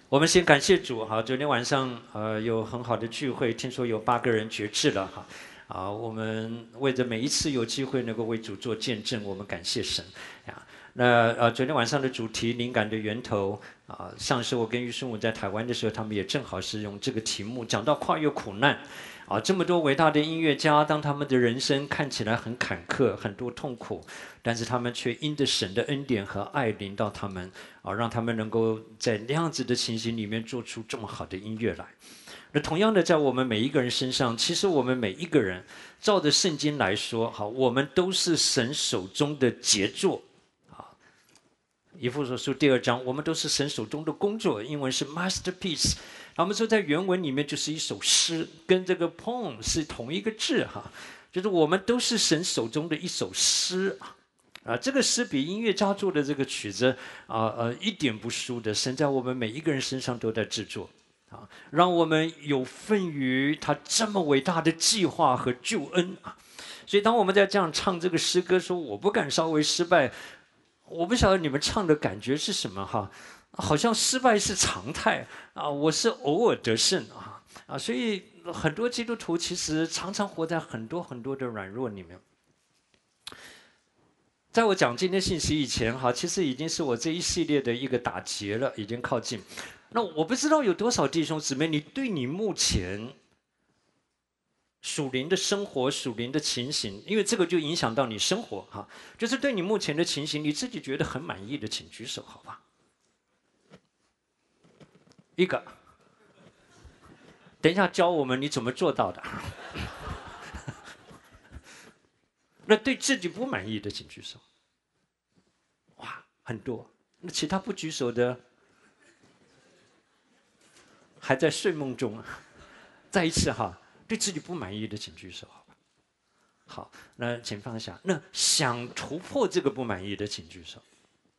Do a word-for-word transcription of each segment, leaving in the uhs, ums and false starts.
我们先感谢主哈，昨天晚上呃有很好的聚会，听说有八个人决志了哈，啊，我们为着每一次有机会能够为主做见证，我们感谢神呀。那呃昨天晚上的主题灵感的源头啊，上次我跟于顺武在台湾的时候，他们也正好是用这个题目讲到跨越苦难。啊，这么多伟大的音乐家，当他们的人生看起来很坎坷、很多痛苦，但是他们却因着神的恩典和爱临到他们，啊，让他们能够在那样子的情形里面做出这么好的音乐来。那同样的，在我们每一个人身上，其实我们每一个人，照着圣经来说，好，我们都是神手中的杰作。以弗所书第二章，我们都是神手中的工作，英文是 masterpiece。他们说在原文里面就是一首诗，跟这个 poem 是同一个字哈，就是我们都是神手中的一首诗啊。这个诗比音乐家做的这个曲子啊呃一点不输的，神在我们每一个人身上都在制作啊，让我们有份于他这么伟大的计划和救恩啊。所以当我们在这样唱这个诗歌说我不敢稍微失败，我不晓得你们唱的感觉是什么哈，好像失败是常态啊，我是偶尔得胜啊啊，所以很多基督徒其实常常活在很多很多的软弱里面。在我讲今天信息以前哈，其实已经是我这一系列的一个打结了，已经靠近。那我不知道有多少弟兄姊妹，你对你目前属灵的生活、属灵的情形，因为这个就影响到你生活哈。就是对你目前的情形，你自己觉得很满意的，请举手，好吧？一个，等一下教我们你怎么做到的。那对自己不满意的，请举手。哇，很多。那其他不举手的，还在睡梦中。再一次哈。对自己不满意的，请举手，好吧？好，那请放下。那想突破这个不满意的，请举手。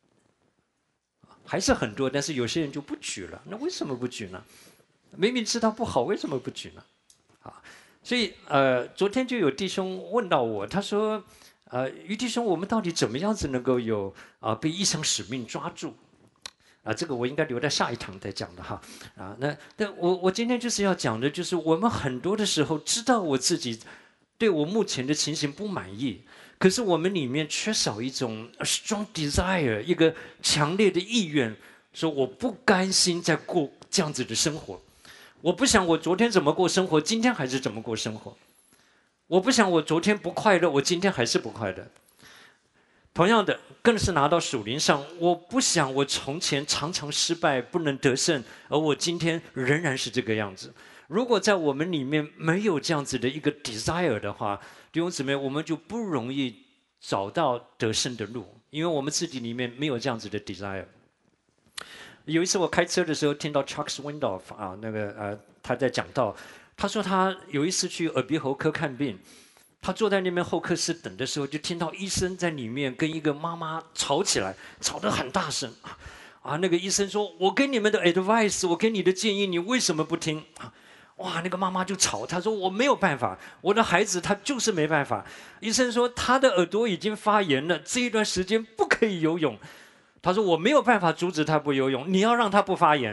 还是很多，但是有些人就不举了。那为什么不举呢？明明知道不好，为什么不举呢？啊，所以呃，昨天就有弟兄问到我，他说：“呃，于弟兄，我们到底怎么样子能够有啊、呃、被一生使命抓住？”啊，这个我应该留在下一堂再讲的哈。啊，那那我我今天就是要讲的，就是我们很多的时候知道我自己对我目前的情形不满意，可是我们里面缺少一种 strong desire， 一个强烈的意愿，说我不甘心再过这样子的生活，我不想我昨天怎么过生活，今天还是怎么过生活，我不想我昨天不快乐，我今天还是不快乐。同样的，更是拿到属灵上，我不想我从前常常失败，不能得胜，而我今天仍然是这个样子。如果在我们里面没有这样子的一个 desire 的话，弟兄姊妹，我们就不容易找到得胜的路，因为我们自己里面没有这样子的 desire。有一次我开车的时候，听到 Chuck Swindoll 啊，那个呃他在讲到，他说他有一次去耳鼻喉科看病。他坐在那边候客室等的时候，就听到医生在里面跟一个妈妈吵起来，吵得很大声。啊，那个医生说：“我给你们的 advice， 我给你的建议，你为什么不听？”哇，那个妈妈就吵，她说：“我没有办法，我的孩子他就是没办法。”医生说：“他的耳朵已经发炎了，这一段时间不可以游泳。”他说：“我没有办法阻止他不游泳，你要让他不发炎。”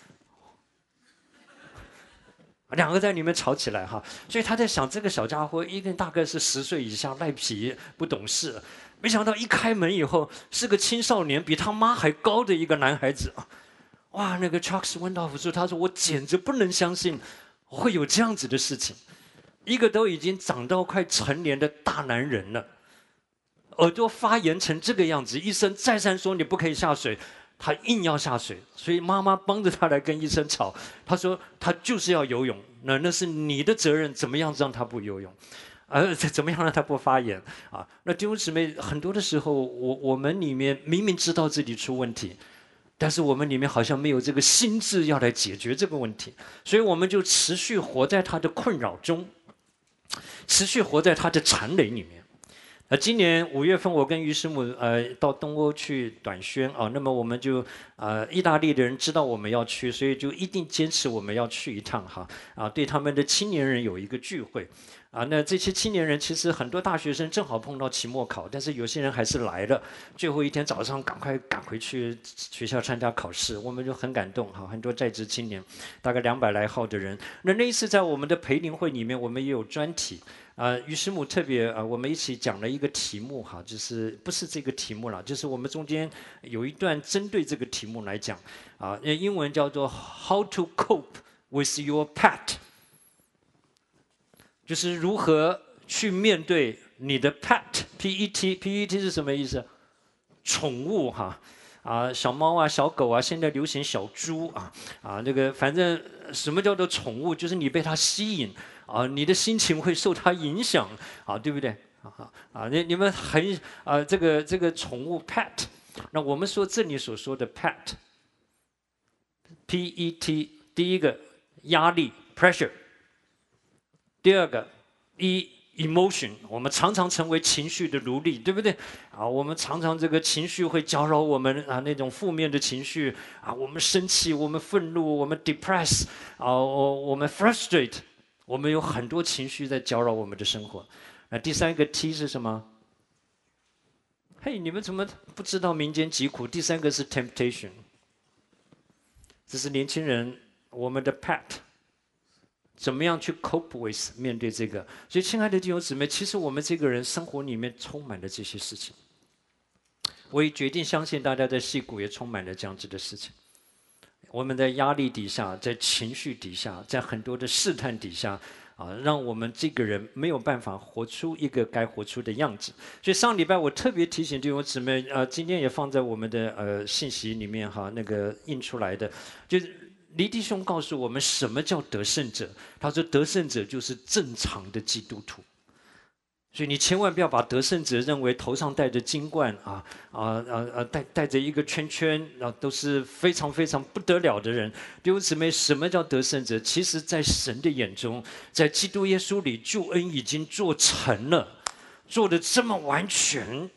两个在里面吵起来哈，所以他在想这个小家伙一个大概是十岁以下，赖皮不懂事，没想到一开门以后是个青少年，比他妈还高的一个男孩子。哇，那个 Chuck Swindoll 说，他说我简直不能相信会有这样子的事情，一个都已经长到快成年的大男人了，耳朵发炎成这个样子，医生再三说你不可以下水。他硬要下水，所以妈妈帮着他来跟医生吵。他说他就是要游泳，那那是你的责任，怎么样让他不游泳，呃，怎么样让他不发炎啊？那弟兄姊妹，很多的时候，我我们里面明明知道自己出问题，但是我们里面好像没有这个心智要来解决这个问题，所以我们就持续活在他的困扰中，持续活在他的缠累里面。 呃，今年五月份，我跟于师母呃到东欧去短宣啊，那么我们就呃意大利的人知道我们要去，所以就一定坚持我们要去一趟哈啊，对他们的青年人有一个聚会啊，那这些青年人其实很多大学生正好碰到期末考，但是有些人还是来了，最后一天早上赶快赶回去学校参加考试，我们就很感动哈，很多在职青年，大概两百来号的人，那那一次在我们的培灵会里面，我们也有专题。啊，于师母特别啊，我们一起讲了一个题目哈，就是不是这个题目了，就是我们中间有一段针对这个题目来讲啊，英文叫做 How to cope with your pet， 就是如何去面对你的 pet，P E T，P E T 是什么意思？宠物哈。啊，小猫啊，小狗啊，现在流行小猪啊，啊，那个反正什么叫做宠物，就是你被它吸引啊，你的心情会受它影响啊，对不对？啊啊，你你们很啊，这个这个宠物 pet， 那我们说这里所说的 pet，P E T， 第一个压力 pressure， 第二个 E。emotion， 我们常常成为情绪的奴隶，对不对？啊，我们常常这个情绪会搅扰我们啊，那种负面的情绪啊，我们生气，我们愤怒，我们 depress， 啊，我我们 frustrate， 我们有很多情绪在搅扰我们的生活。那第三个 T 是什么？嘿，你们怎么不知道民间疾苦？第三个是 temptation， 这是年轻人我们的 pet。怎么样去 cope with 面对这个？所以，亲爱的弟兄姊妹，其实我们这个人生活里面充满了这些事情。我也决定相信，大家在矽谷也充满了这样子的事情。我们在压力底下，在情绪底下，在很多的试探底下，啊，让我们这个人没有办法活出一个该活出的样子。所以上礼拜我特别提醒弟兄姊妹，呃，今天也放在我们的呃信息里面哈，那个印出来的，就是。黎弟兄告诉我们什么叫得胜者？他说得胜者就是正常的基督徒。所以你千万不要把得胜者认为头上戴着金冠啊啊啊啊，戴戴着一个圈圈，啊，都是非常非常不得了的人。弟兄姊妹，什么叫得胜者？其实，在神的眼中，在基督耶稣里，救恩已经做成了，做得这么完全。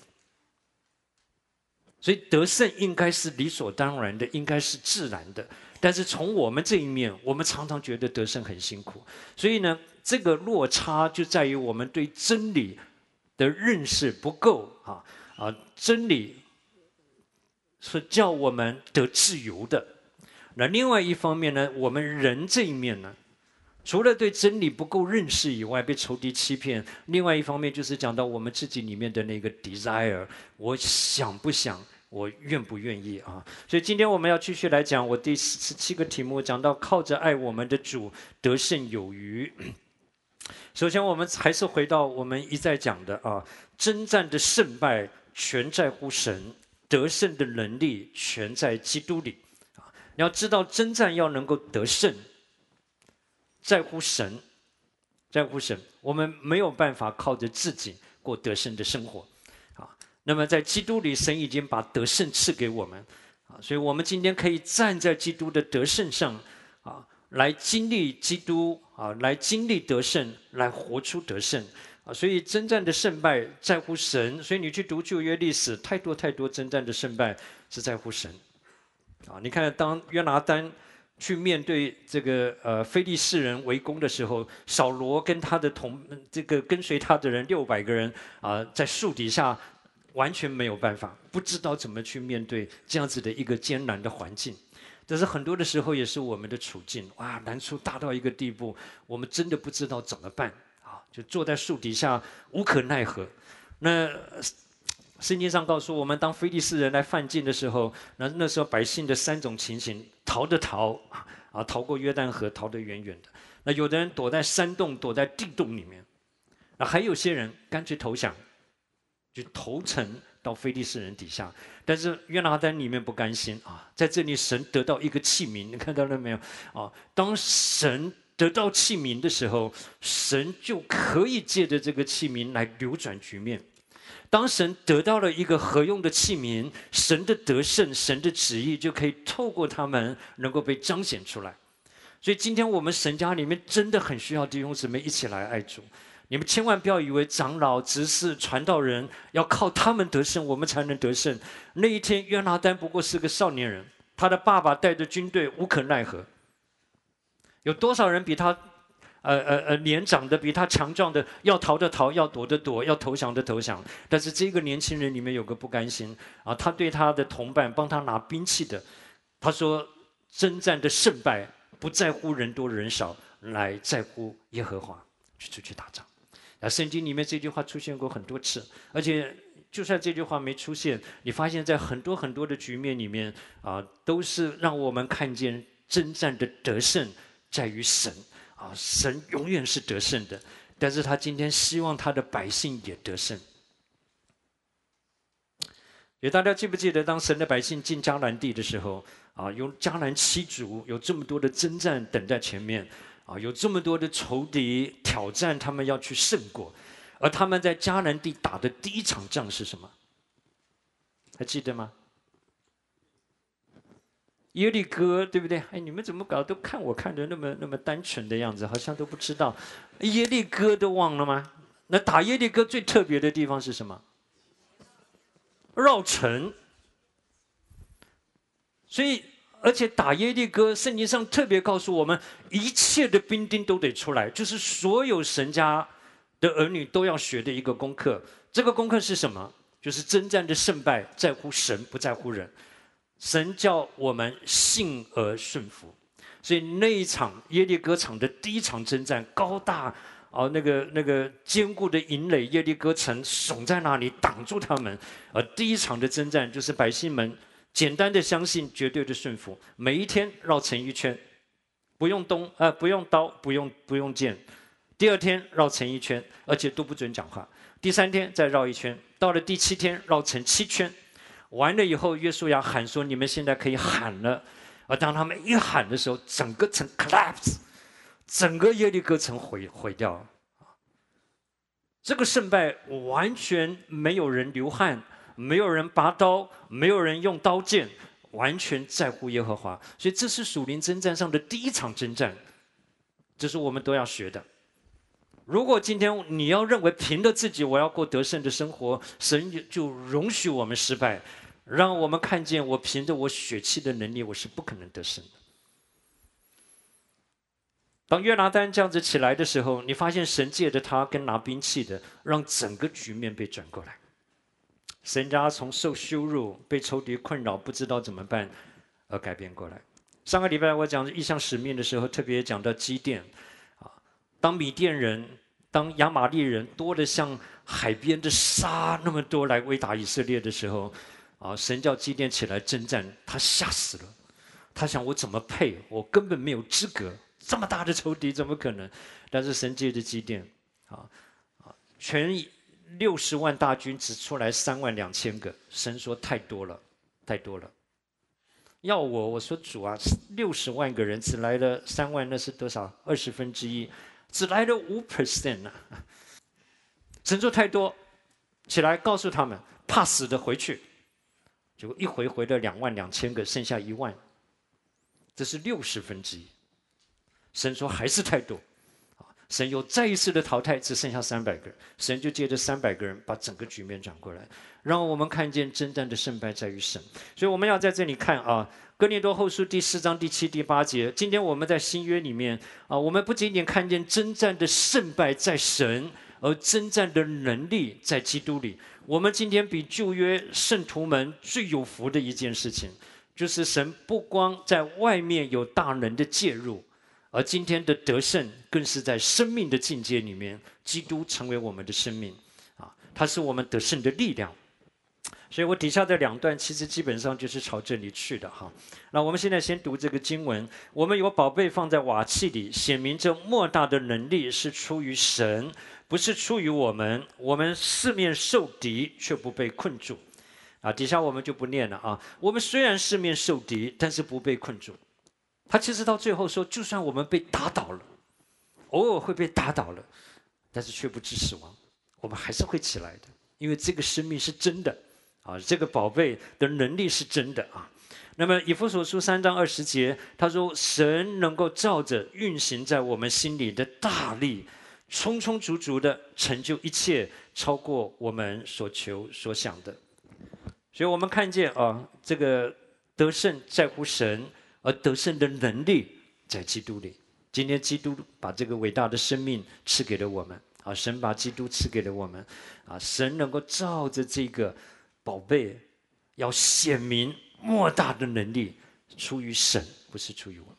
所以得胜应该是理所当然的，应该是自然的。但是从我们这一面，我们常常觉得得胜很辛苦。所以呢，这个落差就在于我们对真理的认识不够啊啊！真理是叫我们得自由的。那另外一方面呢，我们人这一面呢，除了对真理不够认识以外，被仇敌欺骗；另外一方面就是讲到我们自己里面的那个 desire， 我想不想？我愿不愿意啊？所以今天我们要继续来讲我第十七个题目，讲到靠着爱我们的主得胜有余。首先，我们还是回到我们一再讲的啊，征战的胜败全在乎神，得胜的能力全在基督里。啊，你要知道，征战要能够得胜，在乎神，在乎神。我们没有办法靠着自己过得胜的生活。那么在基督里，神已经把得胜赐给我们，啊，所以我们今天可以站在基督的得胜上，啊，来经历基督，啊，来经历得胜，来活出得胜，啊，所以征战的胜败在乎神。所以你去读旧约历史，太多太多征战的胜败是在乎神，啊，你看当约拿单去面对这个呃非利士人围攻的时候，扫罗跟他的同这个跟随他的人六百个人啊，在树底下。完全没有办法，不知道怎么去面对这样子的一个艰难的环境。但是很多的时候也是我们的处境，哇，难处大到一个地步，我们真的不知道怎么办啊，就坐在树底下无可奈何。那圣经上告诉我们，当非利士人来犯境的时候，那那时候百姓的三种情形：逃的逃啊，逃过约旦河，逃得远远的；那有的人躲在山洞，躲在地洞里面；那还有些人干脆投降。就投诚到非利士人底下，但是约拿单里面不甘心啊，在这里神得到一个器皿，你看到了没有啊？当神得到器皿的时候，神就可以借着这个器皿来扭转局面。当神得到了一个合用的器皿，神的得胜、神的旨意就可以透过他们能够被彰显出来。所以今天我们神家里面真的很需要弟兄姊妹一起来爱主。 你们千万不要以为长老、执事、传道人要靠他们得胜，我们才能得胜。那一天，约拿单不过是个少年人，他的爸爸带着军队无可奈何。有多少人比他，呃呃呃，年长的比他强壮的，要逃的逃，要躲的躲，要投降的投降。但是这个年轻人里面有个不甘心啊，他对他的同伴帮他拿兵器的，他说：征战的胜败不在乎人多人少，乃在乎耶和华。去出去打仗。啊，圣经里面这句话出现过很多次，而且就算这句话没出现，你发现在很多很多的局面里面啊，都是让我们看见征战的得胜在于神啊，神永远是得胜的，但是他今天希望他的百姓也得胜。也大家记不记得，当神的百姓进迦南地的时候啊，有迦南七族，有这么多的征战等在前面。啊，有这么多的仇敌挑战他们要去胜过，而他们在迦南地打的第一场仗是什么？还记得吗？耶利哥，对不对？哎，你们怎么搞？都看我看的那么那么单纯的样子，好像都不知道。耶利哥都忘了吗？那打耶利哥最特别的地方是什么？绕城。所以。而且打耶利哥，圣经上特别告诉我们，一切的兵丁都得出来，就是所有神家的儿女都要学的一个功课。这个功课是什么？就是征战的胜败在乎神，不在乎人。神叫我们信而顺服。所以那一场耶利哥场的第一场征战，高大啊那个那个坚固的营垒，耶利哥城耸在那里挡住他们。而第一场的征战就是百姓们。简单的相信，绝对的顺服。每一天绕城一圈，不用东呃不用刀，不用不用剑。第二天绕城一圈，而且都不准讲话。第三天再绕一圈，到了第七天绕城七圈。完了以后，约书亚喊说：“你们现在可以喊了。”而当他们一喊的时候，整个城 collapse， 整个耶利哥城毁毁掉了。这个胜败完全没有人流汗。没有人拔刀，没有人用刀剑，完全在乎耶和华。所以这是属灵征战上的第一场征战，这是我们都要学的。如果今天你要认为凭着自己我要过得胜的生活，神就容许我们失败，让我们看见我凭着我血气的能力，我是不可能得胜的。当约拿单这样子起来的时候，你发现神借着他跟拿兵器的，让整个局面被转过来。神家从受羞辱、被仇敌困扰、不知道怎么办，而改变过来。上个礼拜我讲异象使命的时候，特别讲到基甸，啊，当米甸人、当亚玛力人多得像海边的沙那么多来围打以色列的时候，啊，神叫基甸起来征战，他吓死了，他想我怎么配？我根本没有资格，这么大的仇敌怎么可能？但是神借着基甸，啊啊，全。六十万大军只出来三万两千个，神说太多了，太多了。要我，我说主啊，六十万个人只来了三万，那是多少？二十分之一，只来了五 percent 啊！神说太多，起来告诉他们，怕死的回去。结果一回回了两万两千个，剩下一万，这是六十分之一。神说还是太多。神又再一次的淘汰，只剩下三百个人。神就借着三百个人把整个局面转过来，让我们看见征战的胜败在于神。所以我们要在这里看啊，哥林多后书第四章第七、第八节。今天我们在新约里面啊，我们不仅仅看见征战的胜败在神，而征战的能力在基督里。我们今天比旧约圣徒们最有福的一件事情，就是神不光在外面有大能的介入。而今天的得胜，更是在生命的境界里面，基督成为我们的生命，啊，它是我们得胜的力量。所以我底下的两段其实基本上就是朝这里去的哈。那我们现在先读这个经文，我们有宝贝放在瓦器里，显明这莫大的能力是出于神，不是出于我们。我们四面受敌，却不被困住。啊，底下我们就不念了啊。我们虽然四面受敌，但是不被困住。他其实到最后说，就算我们被打倒了，偶尔会被打倒了，但是却不致死亡，我们还是会起来的，因为这个生命是真的啊，这个宝贝的能力是真的啊。那么以弗所书三章二十节，他说神能够照着运行在我们心里的大力， 充充足足的成就一切，超过我们所求所想的。所以我们看见啊，这个得胜在乎神，而得胜的能力在基督里。今天基督把这个伟大的生命赐给了我们啊，神把基督赐给了我们啊，神能够照着这个宝贝，要显明莫大的能力，出于神，不是出于我。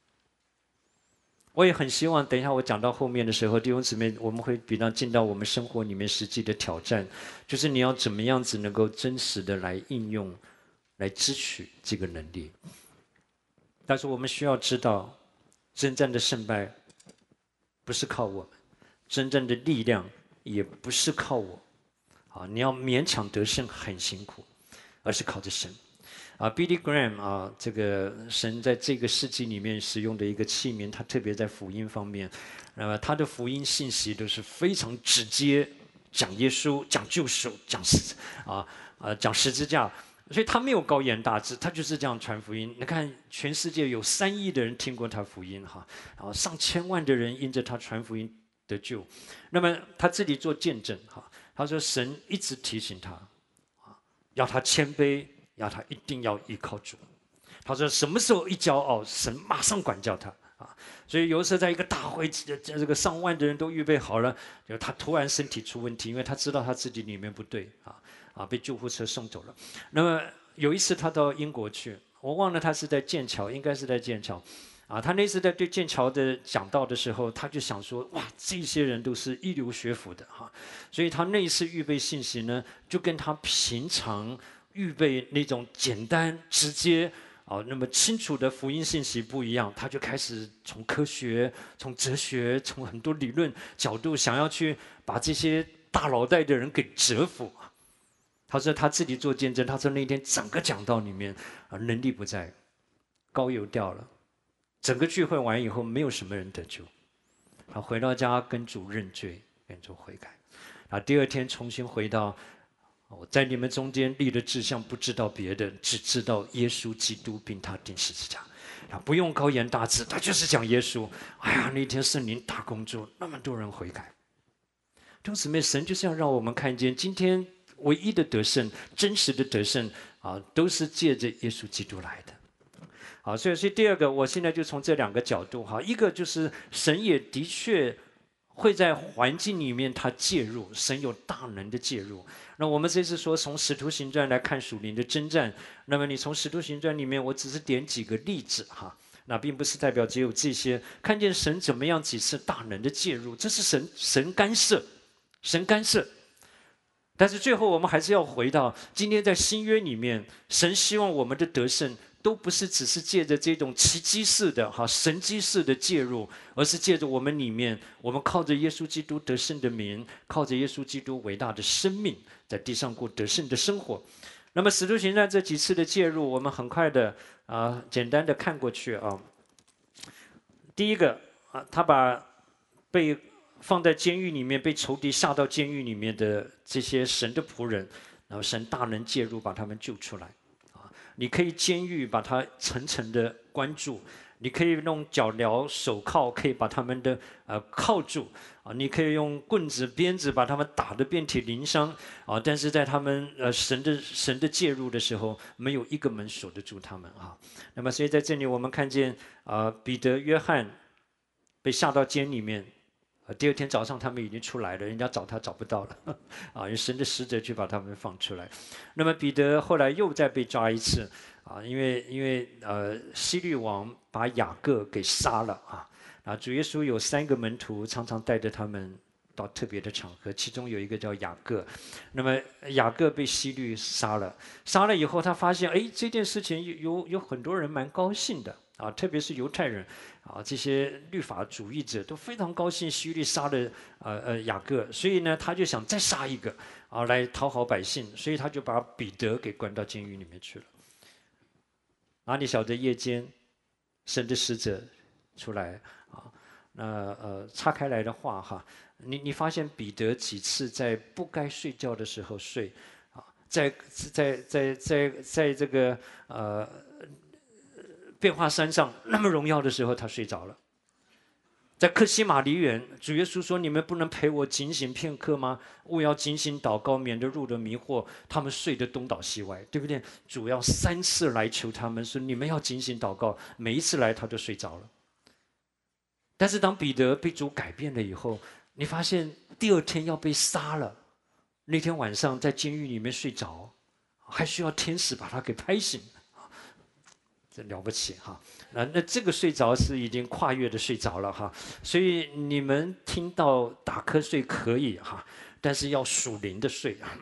我也很希望，等一下我讲到后面的时候，弟兄姊妹，我们会比较进到我们生活里面实际的挑战，就是你要怎么样子能够真实的来应用，来支取这个能力。但是我们需要知道，真正的胜败不是靠我们，真正的力量也不是靠我。啊，你要勉强得胜很辛苦，而是靠着神。啊 ，Billy Graham 啊，这个神在这个世纪里面使用的一个器皿，他特别在福音方面，那么他的福音信息都是非常直接，讲耶稣，讲救赎，讲十啊啊讲十字架，所以他没有高言大志，他就是这样传福音。你看，全世界有三亿的人听过他福音哈，然后上千万的人因着他传福音得救。那么他自己做见证哈，他说神一直提醒他，啊，要他谦卑。要他一定要依靠主，他说什么时候一骄傲，神马上管教他啊！所以有时候在一个大会，这这个上万的人都预备好了，就他突然身体出问题，因为他知道他自己里面不对啊啊，被救护车送走了。那么有一次他到英国去，我忘了他是在剑桥，应该是在剑桥，啊，他那次在对剑桥的讲道的时候，他就想说，哇，这些人都是一流学府的哈，所以他那一次预备信息呢，就跟他平常预备那种简单直接啊，那么清楚的福音信息不一样，他就开始从科学、从哲学、从很多理论角度，想要去把这些大脑袋的人给折服。他说他自己做见证，他说那天整个讲道里面啊，能力不在，高油掉了，整个聚会完以后，没有什么人得救。他回到家跟主认罪，跟主悔改，啊，第二天重新回到。我在你们中间立了志向，不知道别的，只知道耶稣基督并他钉十字架。啊，不用高言大志，他就是讲耶稣。哎呀，那天圣灵大工作，那么多人悔改。弟兄姊妹，神就是要让我们看见，今天唯一的得胜、真实的得胜啊，都是借着耶稣基督来的。好，所以所以第二个，我现在就从这两个角度哈，一个就是神也的确会在环境里面他介入，神有大能的介入。那我们这次说从使徒行传来看属灵的征战，那么你从使徒行传里面，我只是点几个例子哈，那并不是代表只有这些，看见神怎么样几次大能的介入，这是神神干涉，神干涉。但是最后我们还是要回到今天在新约里面，神希望我们的得胜都不是只是借着这种奇迹式的哈神迹式的介入，而是借着我们里面，我们靠着耶稣基督得胜的名，靠着耶稣基督伟大的生命，在地上过得胜的生活。那么使徒行传这几次的介入，我们很快的啊简单的看过去啊。第一个啊，他把被放在监狱里面，被仇敌下到监狱里面的这些神的仆人，然后神大能介入，把他们救出来。你可以监狱把它层层的关住，你可以弄脚镣手铐，可以把他们的呃铐住啊，你可以用棍子鞭子把他们打得遍体鳞伤啊，但是在他们呃神的神的介入的时候，没有一个门锁得住他们啊。那么所以在这里我们看见啊，彼得、约翰被下到监里面。第二天早上，他们已经出来了，人家找他找不到了，啊，用神的使者去把他们放出来。那么彼得后来又再被抓一次，啊，因为因为呃希律王把雅各给杀了啊，啊，主耶稣有三个门徒，常常带着他们到特别的场合，其中有一个叫雅各。那么雅各被希律杀了，杀了以后，他发现，哎，这件事情有有有很多人蛮高兴的。啊，特别是犹太人，啊，这些律法主义者都非常高兴希律杀了呃呃雅各，所以呢，他就想再杀一个，啊，来讨好百姓，所以他就把彼得给关到监狱里面去了。哪里晓得夜间，神的使者出来啊，那呃岔开来的话哈，你你发现彼得几次在不该睡觉的时候睡，啊，在在在在在这个呃。变化山上那么荣耀的时候，他睡着了。 在客西马尼园，主耶稣说：“你们不能陪我警醒片刻吗？务要警醒祷告，免得入了迷惑。”他们睡得东倒西歪，对不对？主要三次来求他们说：“你们要警醒祷告。”每一次来，他都睡着了。但是当彼得被主改变了以后，你发现第二天要被杀了，那天晚上在监狱里面睡着，还需要天使把他给拍醒。这了不起哈！那那这个睡着是已经跨越的睡着了哈，所以你们听到打瞌睡可以哈，但是要属灵的睡啊。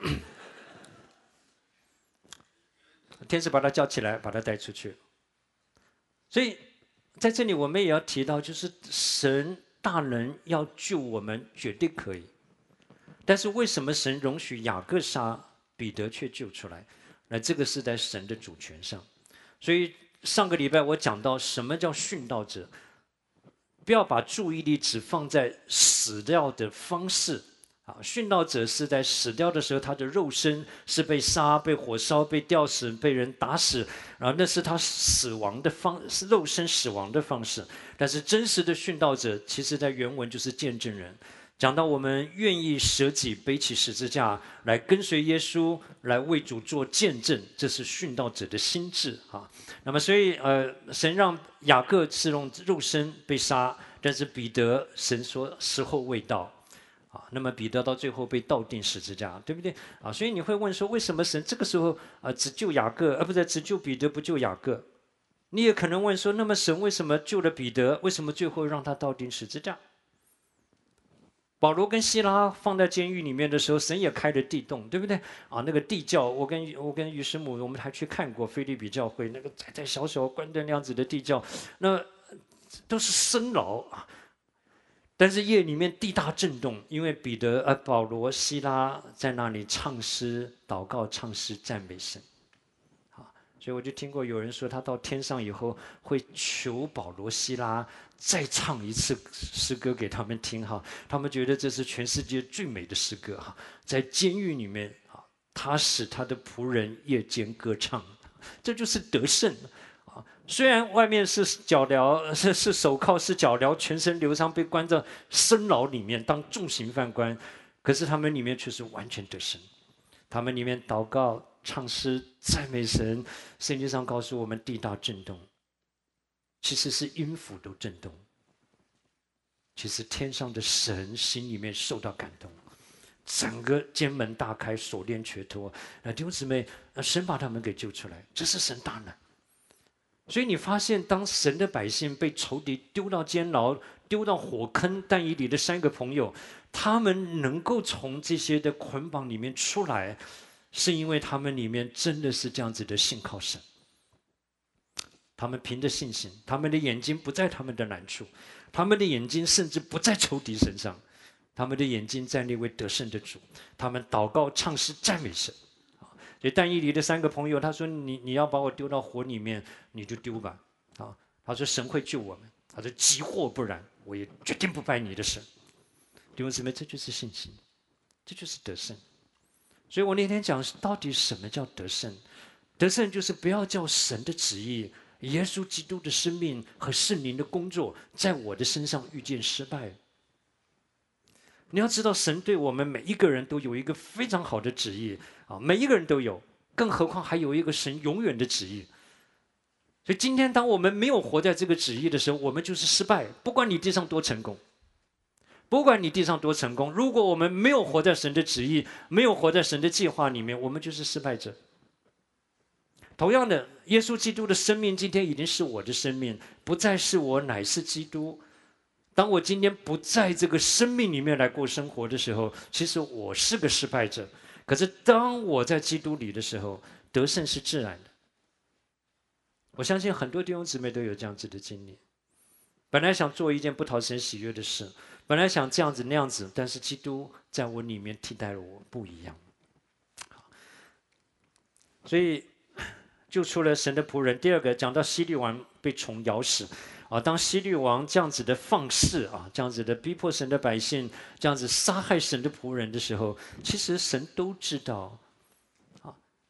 天使把他叫起来，把他带出去。所以在这里我们也要提到，就是神大能要救我们，绝对可以。但是为什么神容许雅各杀彼得却救出来？那这个是在神的主权上，所以。上个礼拜我讲到什么叫殉道者，不要把注意力只放在死掉的方式啊。殉道者是在死掉的时候，他的肉身是被杀、被火烧、被吊死、被人打死，然后那是他死亡的方，是肉身死亡的方式。但是真实的殉道者，其实在原文就是见证人。讲到我们愿意舍己背起十字架来跟随耶稣，来为主做见证，这是殉道者的心志啊。那么，所以呃，神让雅各是用肉身被杀，但是彼得神说时候未到啊。那么彼得到最后被倒钉十字架，对不对啊？所以你会问说，为什么神这个时候啊只救雅各，而不是只救彼得不救雅各？你也可能问说，那么神为什么救了彼得，为什么最后让他倒钉十字架？保罗跟希拉放在监狱里面的时候，神也开了地洞，对不对啊？那个地窖，我跟我跟于师母，我们还去看过菲利比教会那个窄窄小小关灯那样子的地窖，那都是深牢啊。但是夜里面地大震动，因为彼得、呃保罗、希拉在那里唱诗、祷告、唱诗赞美神。所以我就听过有人说，他到天上以后会求保罗、希拉再唱一次诗歌给他们听哈，他们觉得这是全世界最美的诗歌哈。在监狱里面啊，他使他的仆人夜间歌唱，这就是得胜啊。虽然外面是脚镣，是是手铐，是脚镣，全身流伤，被关在深牢里面当重刑犯官，可是他们里面却是完全得胜。他们里面祷告、唱诗、赞美神。圣经上告诉我们，地大震动，其实是音符都震动。其实天上的神心里面受到感动，整个监门大开，锁链全脱。那弟兄姊妹，神把他们给救出来，这是神大能。所以你发现，当神的百姓被仇敌丢到监牢、丢到火坑，但以理的三个朋友，他们能够从这些的捆绑里面出来，是因为他们里面真的是这样子的信靠神。他们凭着信心，他们的眼睛不在他们的难处，他们的眼睛甚至不在仇敌身上，他们的眼睛在那位得胜的主。他们祷告、唱诗、赞美神。所以但以理的三个朋友，他说：“你你要把我丢到火里面，你就丢吧。”啊，他说：“神会救我们。”他说：“即或不然，我也决定不拜你的神。”弟兄姊妹，这就是信心，这就是得胜。所以我那天讲，到底什么叫得胜？得胜就是不要叫神的旨意、耶稣基督的生命和圣灵的工作在我的身上遇见失败。你要知道，神对我们每一个人都有一个非常好的旨意啊，每一个人都有，更何况还有一个神永远的旨意。所以今天当我们没有活在这个旨意的时候，我们就是失败。不管你地上多成功，不管你地上多成功，如果我们没有活在神的旨意，没有活在神的计划里面，我们就是失败者。同样的，耶稣基督的生命今天已经是我的生命，不再是我，乃是基督。当我今天不在这个生命里面来过生活的时候，其实我是个失败者。可是当我在基督里的时候，得胜是自然的。我相信很多弟兄姊妹都有这样子的经历。本来想做一件不讨神喜悦的事，本来想这样子那样子，但是基督在我里面替代了我，不一样。所以救出了神的仆人。第二个讲到希律王被虫咬死啊，当希律王这样子的放肆啊，这样子的逼迫神的百姓，这样子杀害神的仆人的时候，其实神都知道啊。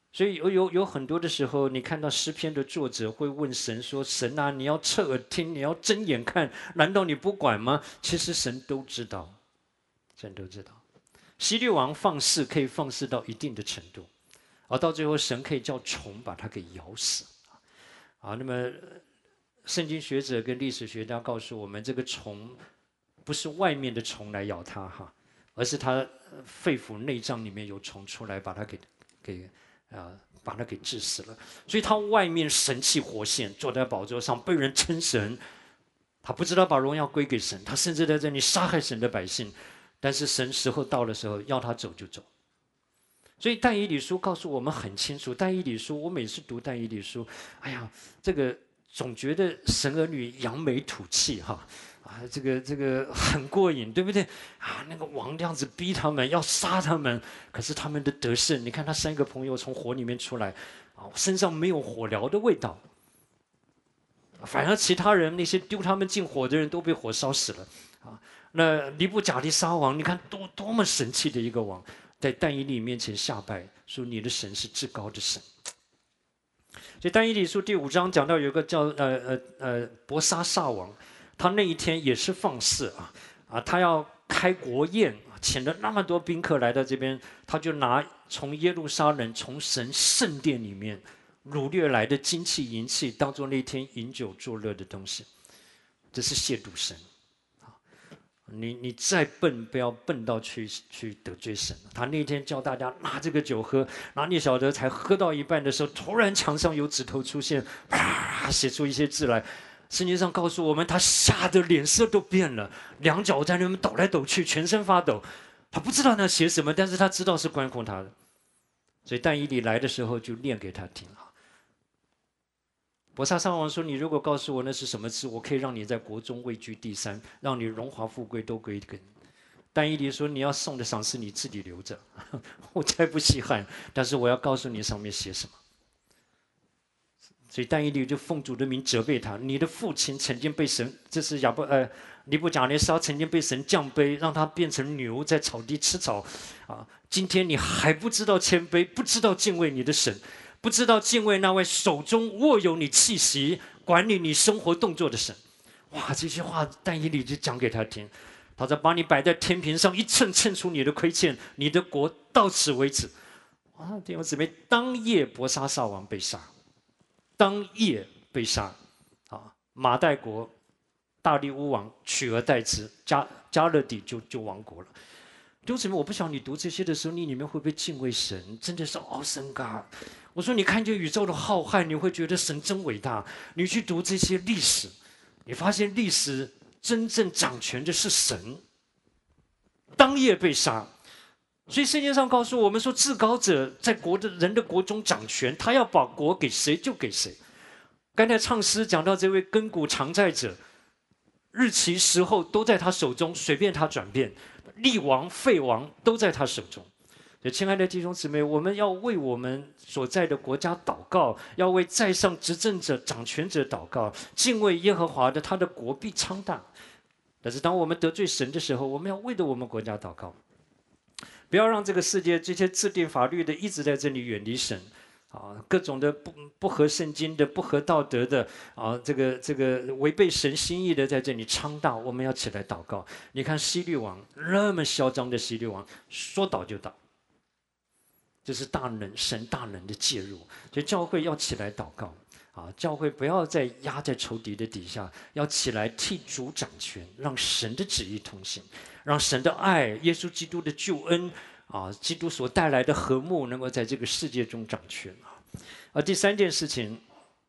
所以有有有很多的时候，你看到诗篇的作者会问神说：“神啊，你要侧耳听，你要睁眼看，难道你不管吗？”其实神都知道，神都知道。希律王放肆可以放肆到一定的程度，而到最后神可以叫虫把它给咬死。啊，那么圣经学者跟历史学家告诉我们，这个虫不是外面的虫来咬它哈，而是它肺腑内脏里面有虫出来把它给给。啊，把他给治死了。所以他外面神气活现，坐在宝座上被人称神，他不知道把荣耀归给神，他甚至在这里杀害神的百姓。但是神时候到的时候，要他走就走。所以但以理书告诉我们很清楚，但以理书，我每次读但以理书，哎呀，这个总觉得神儿女扬眉吐气哈。啊，这个这个很过瘾，对不对？啊，那个王这样子逼他们，要杀他们，可是他们的得胜，你看他三个朋友从火里面出来，啊，身上没有火燎的味道，反而其他人那些丢他们进火的人都被火烧死了，啊，那尼布甲尼撒王，你看多多么神气的一个王，在但以理面前下拜，说你的神是至高的神。所以但以理书第五章讲到有一个叫呃呃呃伯沙撒王。他那一天也是放肆啊啊！他要开国宴，请了那么多宾客来到这边，他就拿从耶路撒冷、从神圣殿里面掳掠来的金器银器，当做那天饮酒作乐的东西，这是亵渎神啊！你你再笨，不要笨到去去得罪神。他那天叫大家拿这个酒喝，哪里晓得才喝到一半的时候，突然墙上有指头出现，啪，写出一些字来。圣经上告诉我们，他吓得脸色都变了，两脚在那边抖来抖去，全身发抖。他不知道那写什么，但是他知道是关乎他的。所以但以理来的时候就念给他听啊。伯沙撒王说：“你如果告诉我那是什么字，我可以让你在国中位居第三，让你荣华富贵都归给你。”但以理说：“你要送的赏赐你自己留着，我才不稀罕。但是我要告诉你上面写什么。”所以但以理就奉主的名责备他：你的父亲曾经被神，这是亚伯呃尼布甲尼撒曾经被神降卑，让他变成牛，在草地吃草，啊，今天你还不知道谦卑，不知道敬畏你的神，不知道敬畏那位手中握有你气息、管理你生活动作的神。哇，这些话但以理就讲给他听，他说把你摆在天平上，一称称出你的亏欠，你的国到此为止。哇，弟兄姊妹，当夜伯沙撒王被杀。当夜被杀，啊，马代国大利乌王取而代之，加加勒底就就亡国了。弟兄姊妹，我不晓得你读这些的时候，你里面会不会敬畏神？真的是 awesome God！ 我说你看见宇宙的浩瀚，你会觉得神真伟大。你去读这些历史，你发现历史真正掌权的是神。当夜被杀。所以圣经上告诉我们说，至高者在国的人的国中掌权，他要把国给谁就给谁。刚才唱诗讲到这位亘古常在者，日期时候都在他手中，随便他转变，立王废王都在他手中。所以亲爱的弟兄姊妹，我们要为我们所在的国家祷告，要为在上执政者、掌权者祷告，敬畏耶和华的，他的国必昌大。但是当我们得罪神的时候，我们要为着我们国家祷告。不要让这个世界这些制定法律的一直在这里远离神，啊，各种的不不合圣经的、不合道德的，啊，这个这个违背神心意的在这里昌大。我们要起来祷告。你看希律王那么嚣张的希律王，说倒就倒，这是大能神大能的介入。所以教会要起来祷告。啊，教会不要再压在仇敌的底下，要起来替主掌权，让神的旨意通行，让神的爱、耶稣基督的救恩啊，基督所带来的和睦，能够在这个世界中掌权啊。而第三件事情，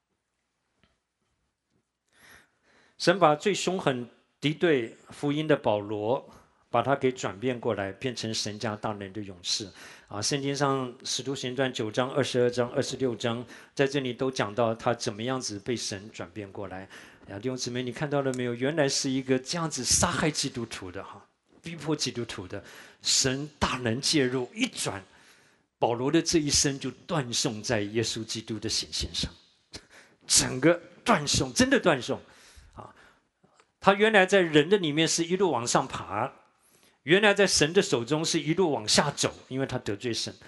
神把最凶狠敌对福音的保罗，把他给转变过来，变成神家大能的勇士。啊，圣经上《使徒行传》九章、二十二章、二十六章，在这里都讲到他怎么样子被神转变过来。啊，弟兄姊妹，你看到了没有？原来是一个这样子杀害基督徒的哈，逼迫基督徒的，神大能介入，一转，保罗的这一生就断送在耶稣基督的显现上，整个断送，真的断送。啊，他原来在人的里面是一路往上爬。原来在神的手中是一路往下走，因为他得罪神。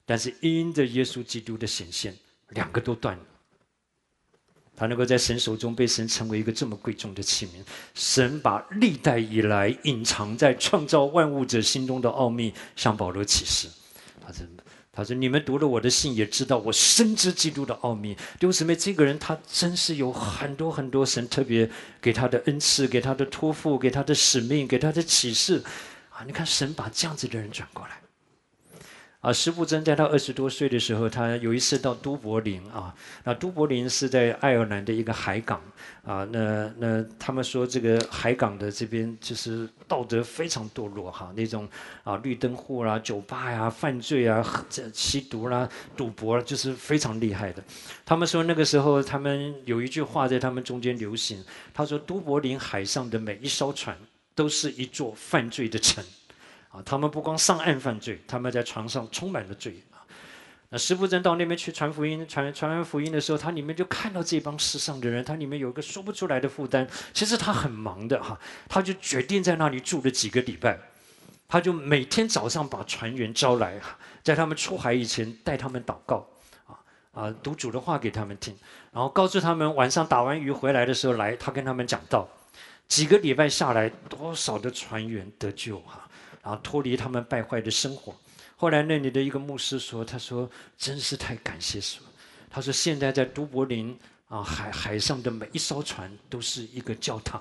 但是因着耶稣基督的显现，两个都断了。他能够在神手中被神成为一个这么贵重的器皿，神把历代以来隐藏在创造万物者心中的奥秘向保罗启示。他说：“他说你们读了我的信，也知道我深知基督的奥秘。”弟兄姊妹，这个人他真是有很多很多神特别给他的恩赐，给他的托付，给他的使命，给他的启示啊！你看，神把这样子的人转过来。啊，施布真在他二十多岁的时候，他有一次到都柏林啊，那都柏林是在爱尔兰的一个海港啊，那那他们说这个海港的这边就是道德非常堕落哈，那种啊绿灯户啦、酒吧呀、犯罪啊、吸毒啦、赌博，就是非常厉害的。他们说那个时候他们有一句话在他们中间流行，他说都柏林海上的每一艘船都是一座犯罪的城。啊，他们不光上岸犯罪，他们在船上充满了罪啊。那施布真到那边去传福音，传传完福音的时候，他里面就看到这帮世上的人，他里面有一个说不出来的负担。其实他很忙的哈，他就决定在那里住了几个礼拜。他就每天早上把船员招来，在他们出海以前带他们祷告，啊啊，读主的话给他们听，然后告诉他们晚上打完鱼回来的时候来，他跟他们讲道。几个礼拜下来，多少的船员得救哈。然后脱离他们败坏的生活。后来那里的一个牧师说：“他说真是太感谢主。他说现在在都柏林啊海海上的每一艘船都是一个教堂。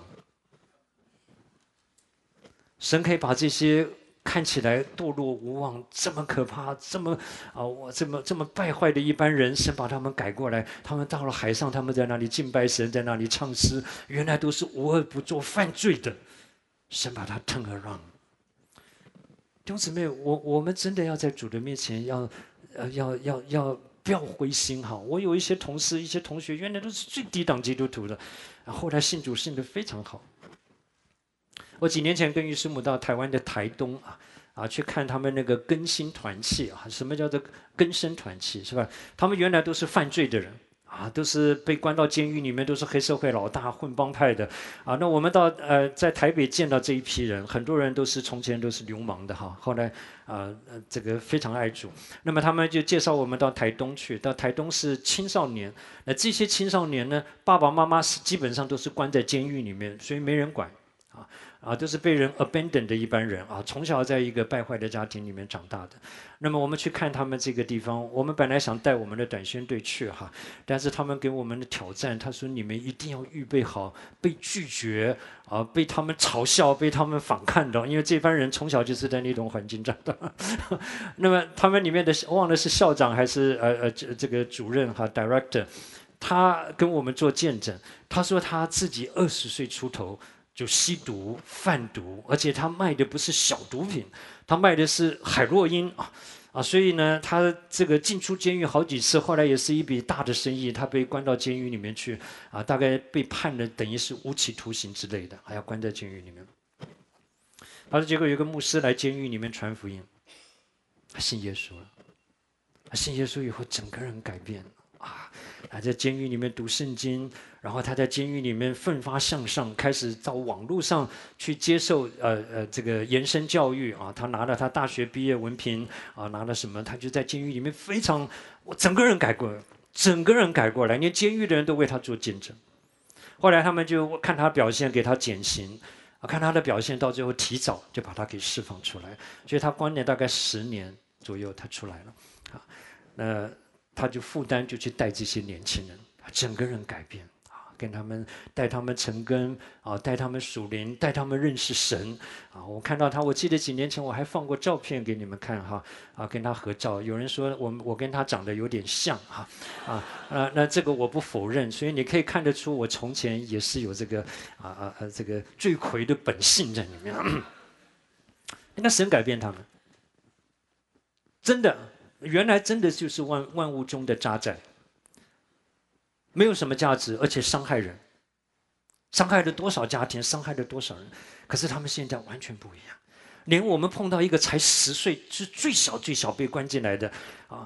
神可以把这些看起来堕落无望、这么可怕、这么啊我这么这么败坏的一般人，神把他们改过来。他们到了海上，他们在那里敬拜神，在那里唱诗，原来都是无恶不作、犯罪的。神把他 turn around。”弟兄姊妹，我我们真的要在主的面前要，呃，要要要不要灰心哈？我有一些同事、一些同学，原来都是最低档基督徒的，后来信主信得非常好。我几年前跟于师母到台湾的台东啊啊去看他们那个更新团契啊，什么叫做更生团契是吧？他们原来都是犯罪的人。啊，都是被关到监狱里面，都是黑社会老大、混帮派的，啊，那我们到呃在台北见到这一批人，很多人都是从前都是流氓的哈，后来啊呃这个非常爱主，那么他们就介绍我们到台东去，到台东是青少年，那这些青少年呢，爸爸妈妈是基本上都是关在监狱里面，所以没人管，啊。啊，都是被人 abandon 的一般人啊，从小在一个败坏的家庭里面长大的。那么我们去看他们这个地方，我们本来想带我们的短宣队去哈，但是他们给我们的挑战，他说你们一定要预备好被拒绝啊，被他们嘲笑，被他们反抗的，因为这班人从小就是在那种环境长大。那么他们里面的忘了是校长还是呃呃这这个主任哈 director， 他跟我们做见证，他说他自己二十岁出头。就吸毒、贩毒，而且他卖的不是小毒品，他卖的是海洛因啊啊！所以呢，他这个进出监狱好几次，后来也是一笔大的生意，他被关到监狱里面去啊，大概被判了等于是无期徒刑之类的，还要关在监狱里面。他说，结果有个牧师来监狱里面传福音，他信耶稣了，他信耶稣以后，整个人改变了啊！他在监狱里面读圣经。然后他在监狱里面奋发向上，开始到网络上去接受呃呃这个延伸教育啊。他拿了他大学毕业文凭啊，拿了什么？他就在监狱里面非常，我整个人改过，整个人改过来，连监狱的人都为他做见证。后来他们就看他表现，给他减刑啊，看他的表现，到最后提早就把他给释放出来。所以他关了大概十年左右，他出来了啊。那他就负担就去带这些年轻人，整个人改变。跟他们带他们成根啊，带他们属灵，带他们认识神啊。我看到他，我记得几年前我还放过照片给你们看哈啊，跟他合照。有人说我我跟他长得有点像哈啊啊，那这个我不否认，所以你可以看得出我从前也是有这个啊啊啊这个罪魁的本性在里面。那神改变他们，真的，原来真的就是万万物中的渣滓。没有什么价值，而且伤害人，伤害了多少家庭，伤害了多少人。可是他们现在完全不一样，连我们碰到一个才十岁，是最小最小被关进来的啊，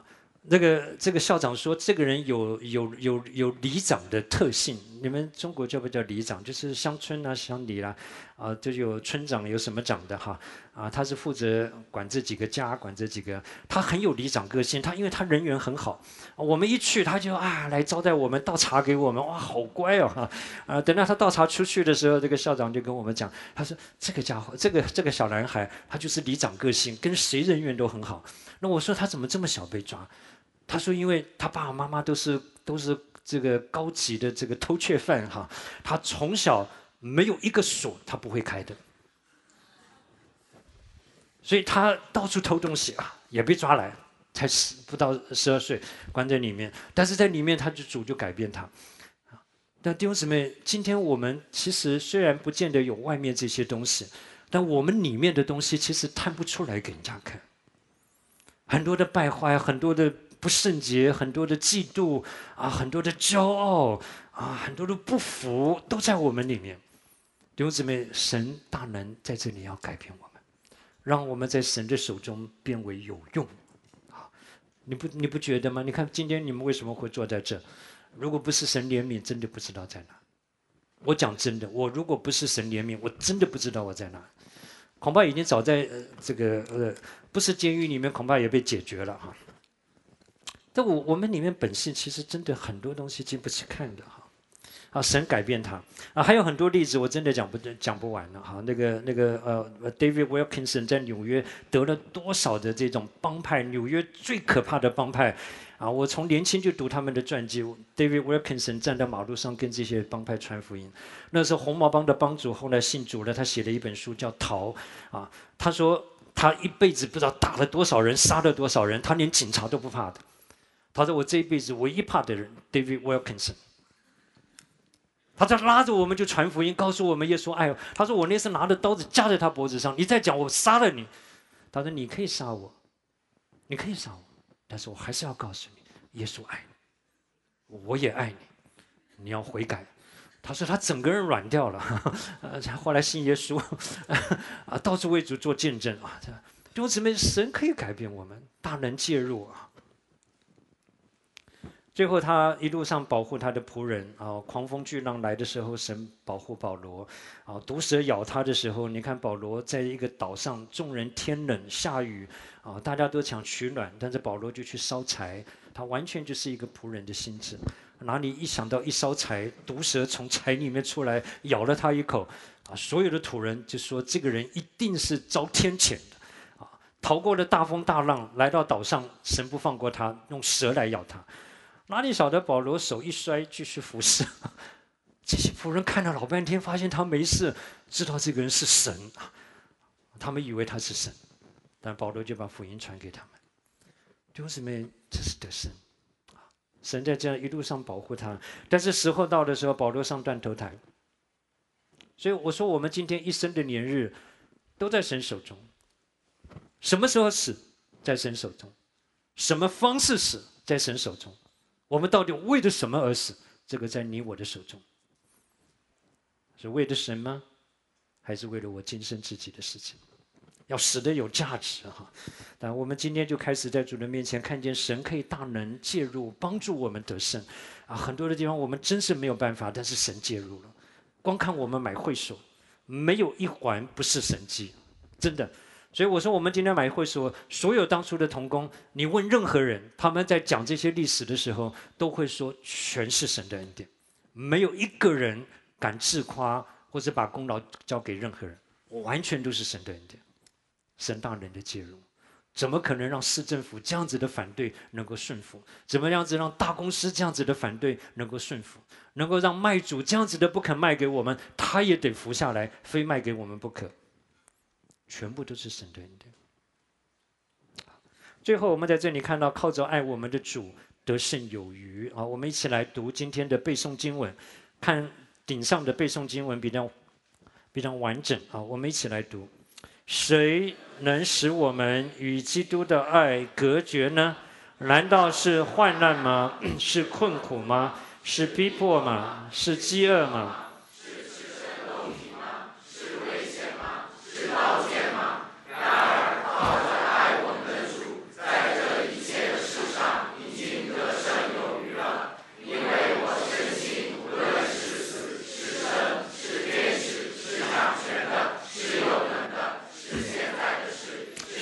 那个这个校长说，这个人有有有有里长的特性，你们中国叫不叫里长？就是乡村啊、乡里啦、啊，啊，就有村长，有什么长的哈，啊，他是负责管这几个家，管这几个，他很有里长个性，他因为他人缘很好，我们一去他就啊来招待我们，倒茶给我们，哇，好乖哦哈，啊，等到他倒茶出去的时候，这个校长就跟我们讲，他说这个家伙，这个这个小男孩，他就是里长个性，跟谁人缘都很好。那我说他怎么这么小被抓？他说：“因为他爸爸妈妈都是都是这个高级的这个偷窃犯哈，他从小没有一个锁他不会开的，所以他到处偷东西啊，也被抓来，才十不到十二岁，关在里面。但是在里面，他就主就改变他。但弟兄姊妹，今天我们其实虽然不见得有外面这些东西，但我们里面的东西其实探不出来给人家看，很多的败坏，很多的。”不圣洁，很多的嫉妒啊，很多的骄傲啊，很多的不服，都在我们里面。弟兄姊妹，神大能在这里要改变我们，让我们在神的手中变为有用。啊，你不你不觉得吗？你看今天你们为什么会坐在这？如果不是神怜悯，真的不知道在哪。我讲真的，我如果不是神怜悯，我真的不知道我在哪。恐怕已经早在、呃、这个呃不是监狱里面，恐怕也被解决了哈。但我我们里面本性其实真的很多东西经不起看的哈，啊，神改变他啊，还有很多例子我真的讲不讲不完了哈。那个那个呃 ，David Wilkerson 在纽约得了多少的这种帮派，纽约最可怕的帮派啊！我从年轻就读他们的传记 ，David Wilkerson 站在马路上跟这些帮派传福音。那时候红毛帮的帮主后来信主了，他写了一本书叫《逃》啊，他说他一辈子不知道打了多少人，杀了多少人，他连警察都不怕的。他说：“我这一辈子唯一怕的人 ，David Wilkerson。他在拉着我们就传福音，告诉我们耶稣爱。他说我那次拿着刀子架在他脖子上，你再讲我杀了你。他说你可以杀我，你可以杀我，但是我还是要告诉你，耶稣爱你，我也爱你，你要悔改。”他说他整个人软掉了，后来信耶稣，啊，到处为主做见证啊。弟兄姊妹，神可以改变我们，大能介入啊。最后，他一路上保护他的仆人啊，狂风巨浪来的时候，神保护保罗啊；毒蛇咬他的时候，你看保罗在一个岛上，众人天冷下雨啊，大家都想取暖，但是保罗就去烧柴，他完全就是一个仆人的心智。哪里一想到一烧柴，毒蛇从柴里面出来咬了他一口啊，所有的土人就说这个人一定是遭天谴的啊，逃过了大风大浪，来到岛上，神不放过他，用蛇来咬他。哪里晓得保罗手一摔，继续服侍。这些仆人看了老半天，发现他没事，知道这个人是神，他们以为他是神，但保罗就把福音传给他们。弟兄姊妹，这是得胜，神在这样一路上保护他。但是时候到的时候，保罗上断头台。所以我说，我们今天一生的年日都在神手中。什么时候死，在神手中；什么方式死，在神手中。我们到底为了什么而死？这个在你我的手中。是为了神吗？还是为了我今生自己的事情？要死得有价值哈！但我们今天就开始在主人面前看见神可以大能介入，帮助我们得胜啊！很多的地方我们真是没有办法，但是神介入了。光看我们买会所，没有一环不是神迹，真的。所以我说，我们今天买会所，所有当初的同工，你问任何人，他们在讲这些历史的时候，都会说全是神的恩典，没有一个人敢自夸或者把功劳交给任何人，完全都是神的恩典，神大人的介入。怎么可能让市政府这样子的反对能够顺服？怎么样子让大公司这样子的反对能够顺服？能够让卖主这样子的不肯卖给我们，他也得服下来，非卖给我们不可。全部都是神的恩典。最后，我们在这里看到，靠着爱我们的主得胜有余啊！我们一起来读今天的背诵经文，看顶上的背诵经文比较比较完整啊！我们一起来读：谁能使我们与基督的爱隔绝呢？难道是患难吗？是困苦吗？是逼迫吗？是饥饿吗？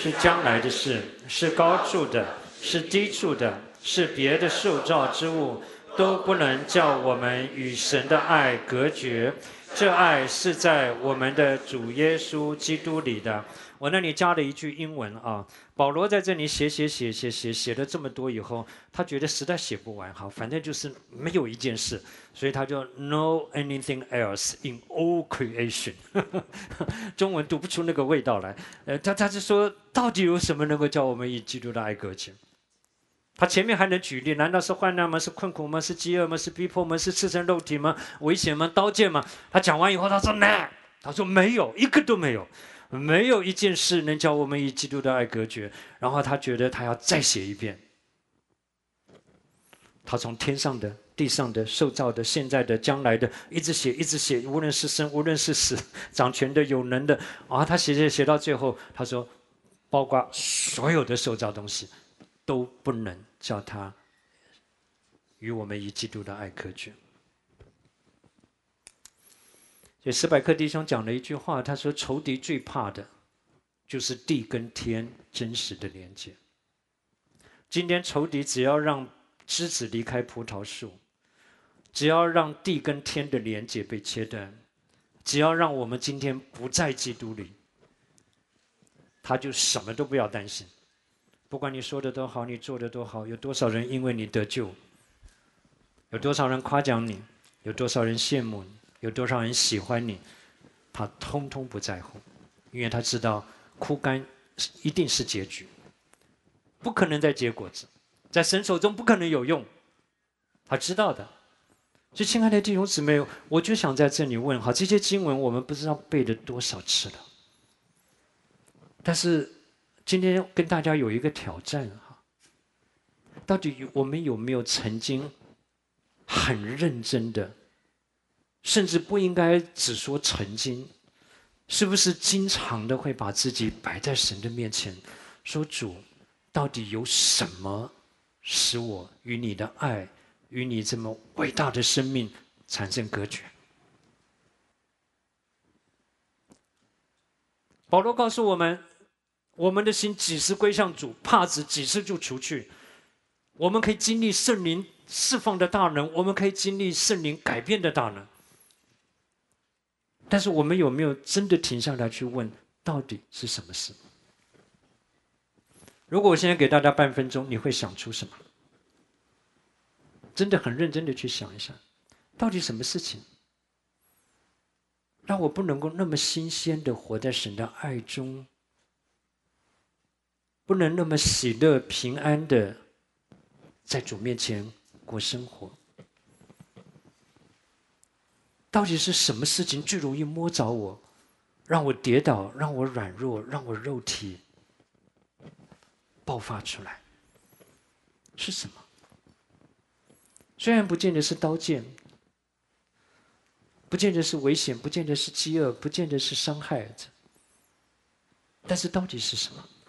是将来的事，是高处的，是低处的，是别的受造之物，都不能叫我们与神的爱隔绝。这爱是在我们的主耶稣基督里的。我那里加了一句英文啊，保罗在这里写写写写写写了这么多以后，他觉得实在写不完，好，反正就是没有一件事，所以他就 No anything else in all creation 中文读不出那个味道来。呃，他他是说，到底有什么能够叫我们与基督的爱隔绝？他前面还能举例，难道是患难吗？是困苦吗？是饥饿吗？是逼迫吗？是赤身肉体吗？危险吗？刀剑吗？他讲完以后，他说 No， 他说没有，一个都没有。没有一件事能叫我们与基督的爱隔绝。然后他觉得他要再写一遍，他从天上的、地上的、受造的、现在的、将来的，一直写，一直写，无论是生，无论是死，掌权的、有能的，啊，他写写写到最后，他说，包括所有的受造东西，都不能叫他与我们与基督的爱隔绝。所以史百克弟兄讲了一句话，他说：“仇敌最怕的，就是地跟天真实的连接。今天仇敌只要让枝子离开葡萄树，只要让地跟天的连接被切断，只要让我们今天不在基督里，他就什么都不要担心。不管你说的多好，你做的多好，有多少人因为你得救，有多少人夸奖你，有多少人羡慕你。”有多少人喜欢你，他通通不在乎，因为他知道枯干一定是结局，不可能再结果子，在神手中不可能有用，他知道的。所以，亲爱的弟兄姊妹，我就想在这里问：好，这些经文我们不知道背了多少次了，但是今天跟大家有一个挑战哈，到底我们有没有曾经很认真的？甚至不应该只说曾经，是不是经常的会把自己摆在神的面前，说主，到底有什么使我与你的爱，与你这么伟大的生命产生隔绝？保罗告诉我们，我们的心几时归向主，帕子几时就除去。我们可以经历圣灵释放的大能，我们可以经历圣灵改变的大能。但是我们有没有真的停下来去问，到底是什么事？如果我现在给大家半分钟，你会想出什么？真的很认真的去想一想，到底什么事情，让我不能够那么新鲜的活在神的爱中，不能那么喜乐平安的在主面前过生活？到底是什么事情最容易摸着我，让我跌倒，让我软弱，让我肉体爆发出来？是什么？虽然不见得是刀剑，不见得是危险，不见得是饥饿，不见得是伤害，但是到底是什么？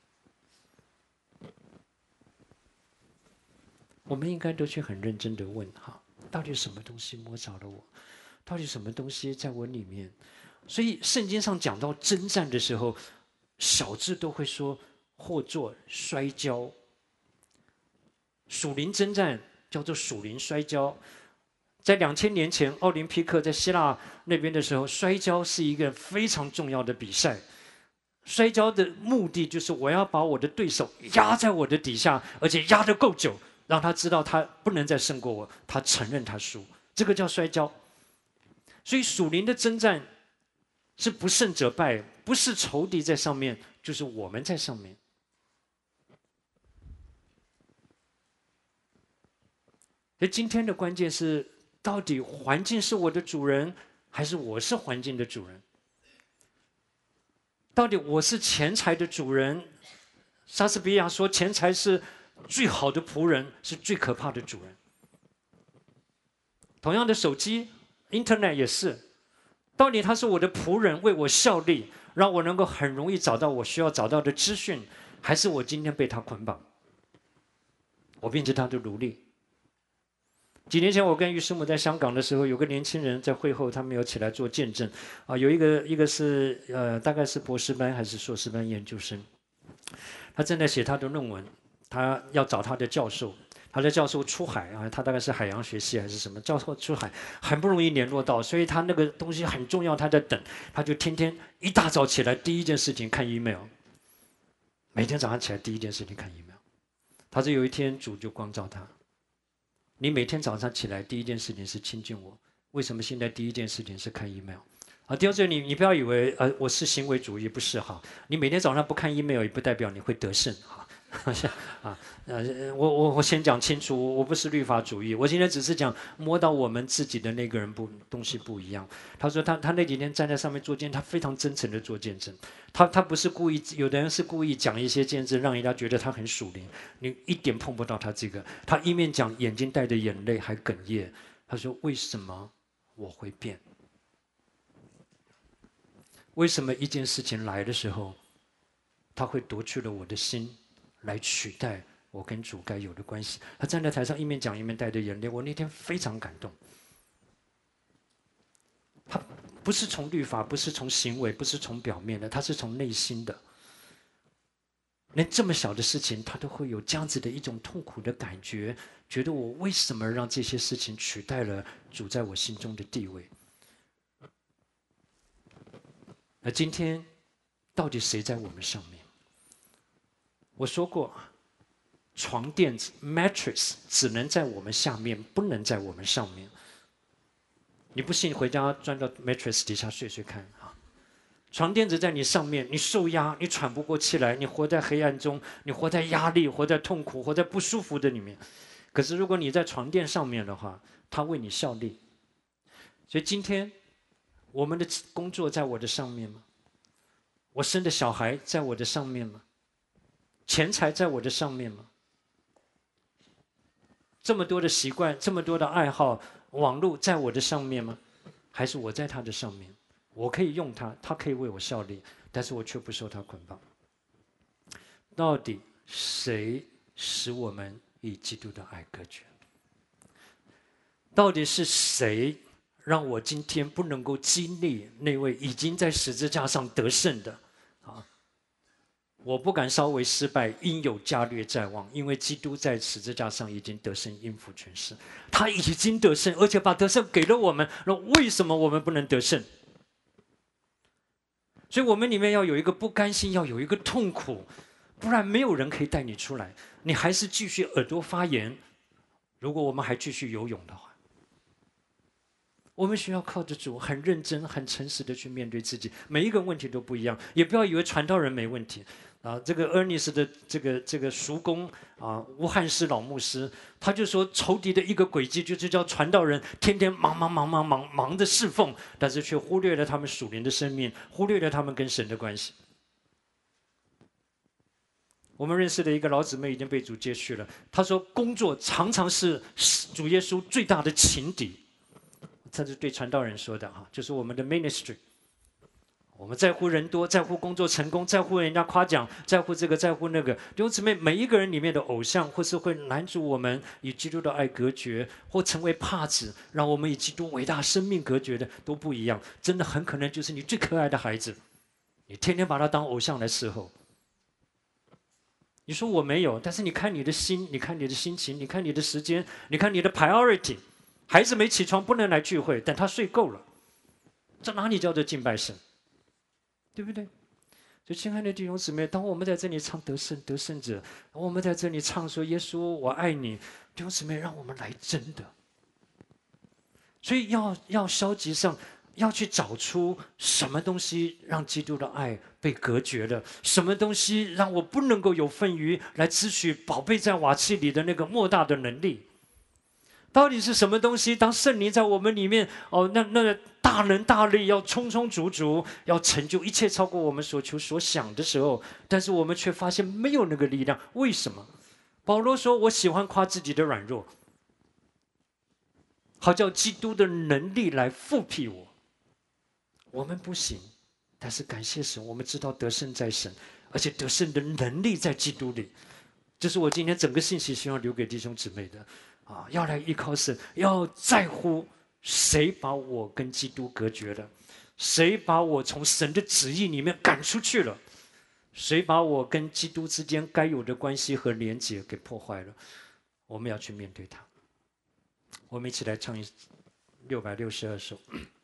我们应该都去很认真的问哈，到底什么东西摸着了我？到底什么东西在我里面？所以圣经上讲到征战的时候，小字都会说或作摔跤。属灵征战叫做属灵摔跤。在两千年前，奥林匹克在希腊那边的时候，摔跤是一个非常重要的比赛。摔跤的目的就是我要把我的对手压在我的底下，而且压得够久，让他知道他不能再胜过我，他承认他输，这个叫摔跤。所以属灵的征战是不胜则败，不是仇敌在上面，就是我们在上面。所以今天的关键是，到底环境是我的主人，还是我是环境的主人？到底我是钱财的主人？莎士比亚说，钱财是最好的仆人，是最可怕的主人。同样的，手机 Internet 也是，到底他是我的仆人，为我效力，让我能够很容易找到我需要找到的资讯，还是我今天被他捆绑，我变成他的奴隶？几年前我跟于师母在香港的时候，有个年轻人在会后，他们有起来做见证啊，有一个一个是呃大概是博士班还是硕士班研究生， 他正在写他的论文，他要找他的教授，他的教授出海啊，他大概是海洋学系还是什么，教授出海很不容易联络到，所以他那个东西很重要，他在等，他就天天一大早起来第一件事情看 email， 每天早上起来第一件事情看 email。他说有一天主就光照他，你每天早上起来第一件事情是亲近我，为什么现在第一件事情是看 email？啊，第二个，你你不要以为呃我是行为主义，不是哈。你每天早上不看 email 也不代表你会得胜哈。啊，呃，我我我先讲清楚，我不是律法主义，我今天只是讲摸到我们自己的那个人不东西不一样。他说他他那几天站在上面做见证，他非常真诚的做见证，他他不是故意，有的人是故意讲一些见证，让人家觉得他很属灵，你一点碰不到他这个。他一面讲，眼睛带着眼泪，还哽咽。他说为什么我会变？为什么一件事情来的时候，他会夺去了我的心，来取代我跟主该有的关系？他站在台上一面讲一面带着眼泪，我那天非常感动。他不是从律法，不是从行为，不是从表面的，他是从内心的。连这么小的事情，他都会有这样子的一种痛苦的感觉，觉得我为什么让这些事情取代了主在我心中的地位？那今天到底谁在我们上面？我说过，床垫子 mattress 只能在我们下面，不能在我们上面。你不信，回家钻到 mattress 底下睡睡看啊！床垫子在你上面，你受压，你喘不过气来，你活在黑暗中，你活在压力，活在痛苦，活在不舒服的里面。可是如果你在床垫上面的话，它为你效力。所以今天我们的工作在我的上面吗？我生的小孩在我的上面吗？钱财在我的上面吗？这么多的习惯，这么多的爱好，网络在我的上面吗？还是我在他的上面？我可以用它，它可以为我效力，但是我却不受它捆绑。到底谁使我们与基督的爱隔绝？到底是谁让我今天不能够经历那位已经在十字架上得胜的？啊，我不敢稍微失败，应有加略在望，因为基督在十字架上已经得胜，应付全势。他已经得胜，而且把得胜给了我们。那为什么我们不能得胜？所以我们里面要有一个不甘心，要有一个痛苦，不然没有人可以带你出来。你还是继续耳朵发炎。如果我们还继续游泳的话，我们需要靠着主，很认真、很诚实的去面对自己。每一个问题都不一样，也不要以为传道人没问题。啊，这个 Ernest 的这个这个叔公啊，吴汉师老牧师，他就说仇敌的一个轨迹就是叫传道人天天忙忙忙忙忙忙的侍奉，但是却忽略了他们属灵的生命，忽略了他们跟神的关系。我们认识的一个老姊妹已经被主接去了，她说工作常常是主耶稣最大的情敌。这是对传道人说的哈，就是我们的 ministry。我们在乎人多，在乎工作成功，在乎人家夸奖，在乎这个，在乎那个。弟兄姊妹，每一个人里面的偶像，或是会拦阻我们与基督的爱隔绝，或成为帕子，让我们与基督伟大生命隔绝的，都不一样。真的很可能就是你最可爱的孩子，你天天把他当偶像来伺候。你说我没有，但是你看你的心，你看你的心情，你看你的时间，你看你的 priority。孩子没起床不能来聚会，但他睡够了，这哪里叫做敬拜神？对不对？所以，亲爱的弟兄姊妹，当我们在这里唱得胜得胜者，我们在这里唱说耶稣我爱你，弟兄姊妹，让我们来真的。所以要要消极上，要去找出什么东西让基督的爱被隔绝了，什么东西让我不能够有份于来支取宝贝在瓦器里的那个莫大的能力。到底是什么东西？当圣灵在我们里面，哦，那那大能大力要充充足足，要成就一切超过我们所求所想的时候，但是我们却发现没有那个力量。为什么？保罗说：“我喜欢夸自己的软弱，好叫基督的能力来复辟我。”我们不行，但是感谢神，我们知道得胜在神，而且得胜的能力在基督里。这是我今天整个信息希望留给弟兄姊妹的。啊，要来依靠神，要在乎谁把我跟基督隔绝了，谁把我从神的旨意里面赶出去了。 谁把我跟基督之间该有的关系和连结给破坏了？我们要去面对它。我们一起来唱一六百六十二首。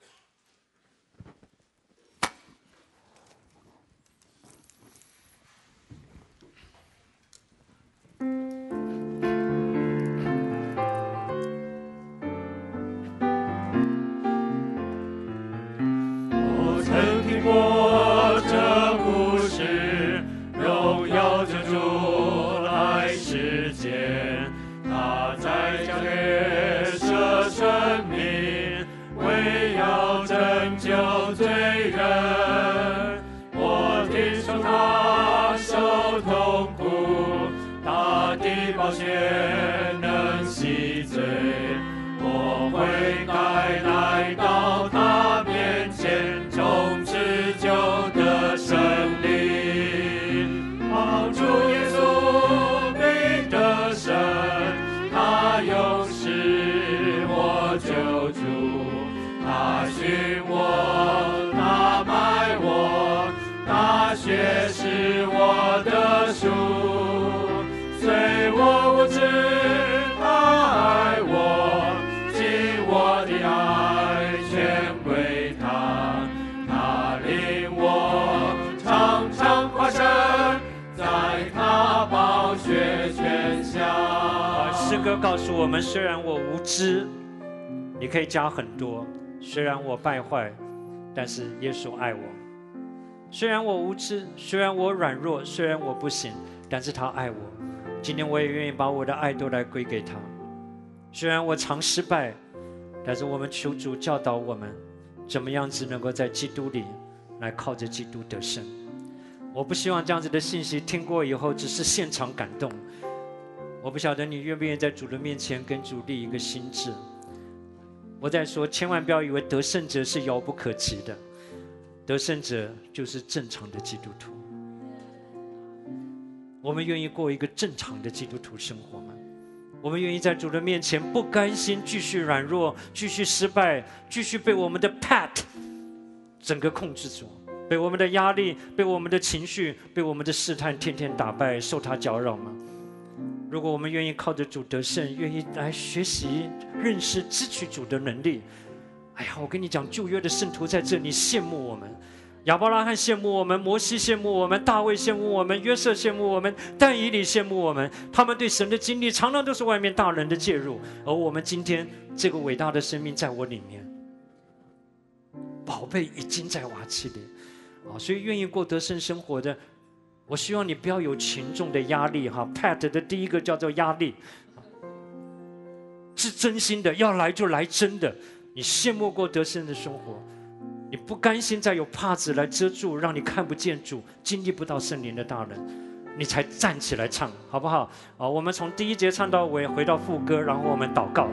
我曾听过这故事，荣耀救主来世间，他在加略舍生命，为要拯救罪人。我听说他受痛苦，他的宝血能洗罪，我悔改来到他面前，从此就得胜利。帮助耶稣必得胜，他永是我救主，他寻我，他买我，他血是我的赎。虽我无知，他爱我，尽我的爱全归他。他领我常常发生在他宝血泉下。 诗歌告诉我们，虽然我无知，你可以加很多；虽然我败坏，但是耶稣爱我。虽然我无知，虽然我软弱，虽然我不行，但是他爱我。今天我也愿意把我的爱都来归给他。虽然我常失败，但是我们求主教导我们，怎么样子能够在基督里来靠着基督得胜。我不希望这样子的信息听过以后只是现场感动。我不晓得你愿不愿意在主的面前跟主立一个心志。我在说，千万不要以为得胜者是遥不可及的，得胜者就是正常的基督徒。我们愿意过一个正常的基督徒生活吗？我们愿意在主的面前不甘心继续软弱，继续失败，继续被我们的 pat 整个控制住，被我们的压力，被我们的情绪，被我们的试探天天打败，受他搅扰吗？如果我们愿意靠着主得胜，愿意来学习认识支取主的能力，哎呀，我跟你讲，旧约的圣徒在这里羡慕我们，亚伯拉罕羡慕我们，摩西羡慕我们，大卫羡慕我们，约瑟羡慕我们，但以理羡慕我们。他们对神的经历常常都是外面大人的介入，而我们今天这个伟大的生命在我里面，宝贝已经在瓦器里啊！所以愿意过得胜生活的，我希望你不要有群众的压力哈。Pat 的第一个叫做压力，是真心的，要来就来真的。你羡慕过得胜的生活，你不甘心再有帕子来遮住，让你看不见主，经历不到圣灵的大能，你才站起来唱，好不好？啊，我们从第一节唱到尾，回到副歌，然后我们祷告。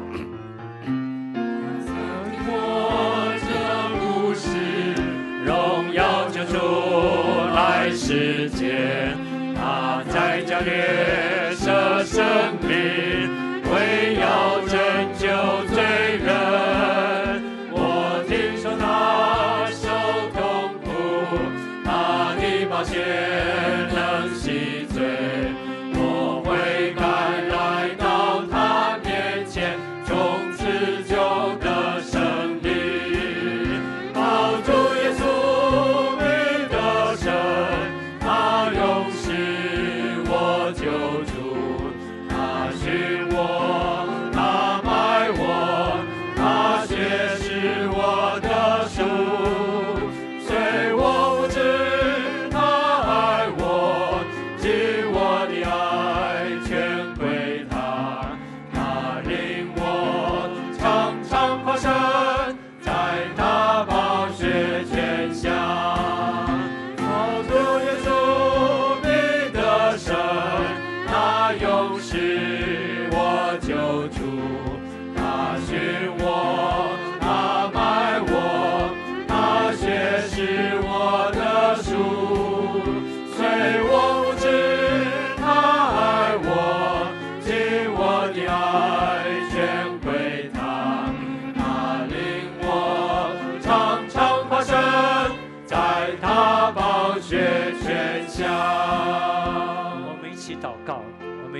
我这故事，荣耀救主来世间，他在加略舍生命，为要拯救罪人。我听说他受痛苦，他的宝血能洗罪，我悔改来到他面前，从此就得胜利。靠主耶稣必得胜，他永是我救主，他寻我，他买我，他血是我的赎。虽我无知，他爱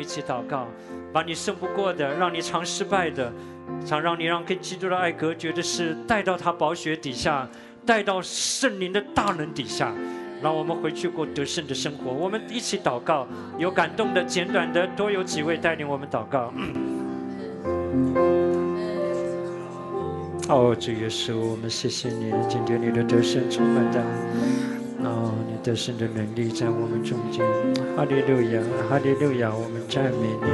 起祷告，把你胜不过的，让你常失败的，常让你让跟基督的爱隔绝的事带到他宝血底下，带到圣灵的大能底下，让我们回去过得胜的生活。我们一起祷告，有感动的、简短的，多有几位带领我们祷告。哦，主耶稣，我们谢谢你，今天你的得胜充满的，哦，你得胜的能力在我们中间。哈利路亚，哈利路亚，我们赞美你。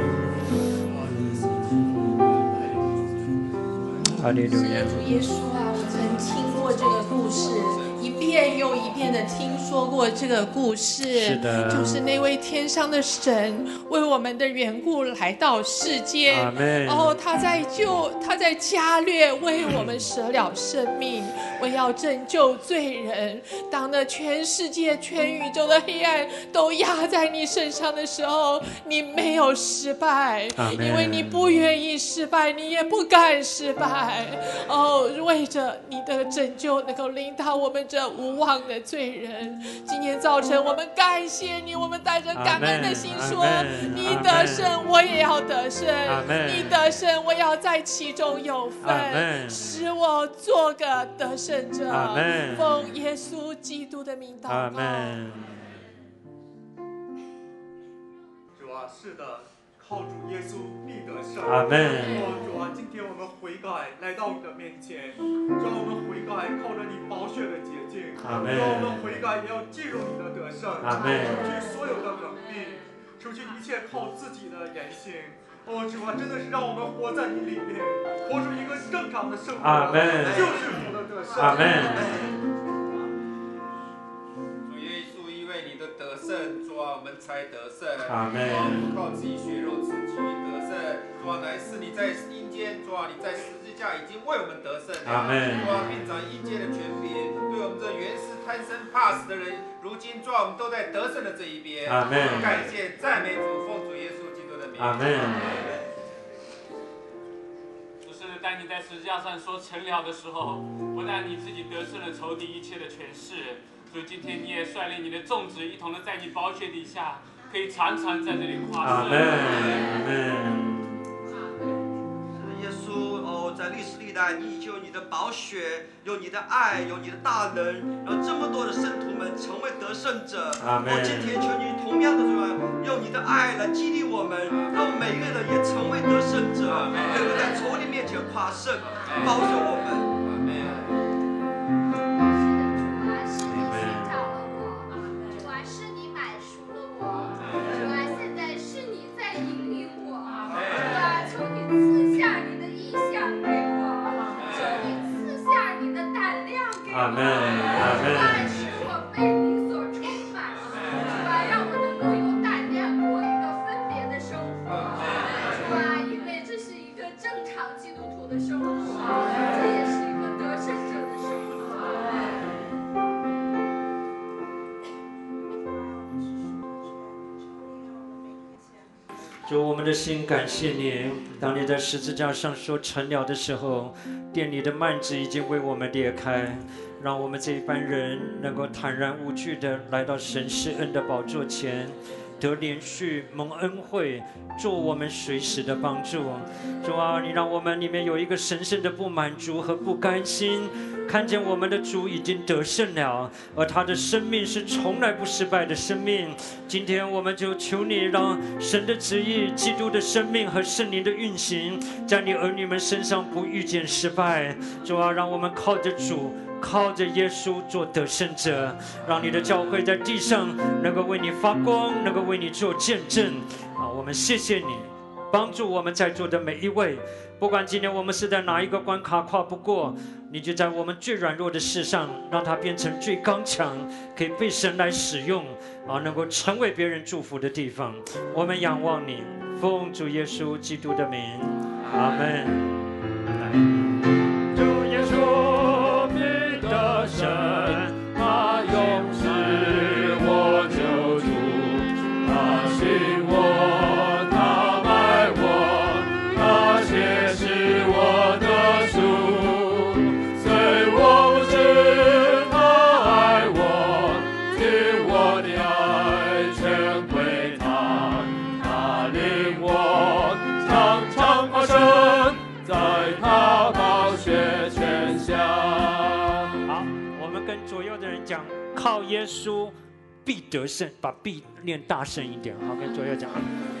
嗯，哈利路亚。 主耶稣啊，我曾听过这个故事。一遍又一遍的听说过这个故事， 是的， 就是那位天上的神为我们的缘故来到世间， 阿们。 然后他在救，他在加略为我们舍了生命，为要拯救罪人。当那全世界、全宇宙的黑暗都压在你身上的时候，你没有失败，因为你不愿意失败，你也不敢失败。哦，为着你的拯救能够领导我们这无望的罪人，今天早晨我们感谢你，我们带着感恩的心说，你得胜我也要得胜，你得胜我要在其中有份，使我做个得胜者。奉耶稣基督的名祷告。 主啊，是的，靠主耶稣必得胜。 阿门。 哦，主啊，今天我们悔改来到你的面前，主啊，我们悔改靠着你宝血的洁净， 阿门。 主啊，我们悔改也要进入你的得胜， 阿门。 除去所有的能力，除去一切靠自己的言行。哦，主啊，真的是让我们活在你里面，活出一个正常的生活， 阿门。 就是主的得胜。 阿门。 主耶稣，因为你的得胜，主啊，我们才得胜。 阿门。 不靠自己血肉自己得胜，主啊，乃是你在阴间，主啊，你在十字架已经为我们得胜了。 阿门。 主啊，并掌阴间的权柄，对我们这原是贪生怕死的人，如今主啊，我们都在得胜的这一边。 阿门。 感谢赞美主，奉主耶稣基督的名。 阿门。 主甚至当你在十字架上说成了的时候，不但你自己得胜了仇敌一切的权势，主今天你也率领你的众子一同的在你宝血底下，可以常常在这里夸胜。 阿门。阿门。 耶稣哦，在历史历代，你就有你的宝血，有你的爱，有你的大能，让这么多的圣徒们成为得胜者。 阿门。 哦，今天求你同样的主啊，用你的爱来激励我们，让每一个人也成为得胜者，能够在仇敌面前夸胜，保守我们。 阿门，阿门。 使我被你所充满，主啊，让我能够有胆量过一个分别的生活，主啊，因为这是一个正常基督徒的生活，这也是一个得胜者的生活。 主，我们的心感谢你。当你在十字架上说成了的时候，殿里的幔子已经为我们裂开，让我们这一班人能够坦然无惧地来到神施恩的宝座前，得连续蒙恩惠，做我们随时的帮助。主啊，你让我们里面有一个神圣的不满足和不甘心，看见我们的主已经得胜了，而他的生命是从来不失败的生命。今天我们就求你，让神的旨意、基督的生命和圣灵的运行，在你儿女们身上不遇见失败。主啊，让我们靠着主，靠着耶稣做得胜者，让你的教会在地上能够为你发光，能够为你做见证。啊，我们谢谢你，帮助我们在座的每一位。不管今天我们是在哪一个关卡跨不过，你就在我们最软弱的事上，让它变成最刚强，可以被神来使用，啊，能够成为别人祝福的地方。我们仰望你，奉主耶稣基督的名，阿门。 主耶稣必得胜，他永是我救主，他信我，他爱我，他且是我的主。虽我不是他爱我，尽我的爱全归他，他领我们跟左右的人讲，靠耶稣必得胜，把必念大声一点，好，跟左右讲。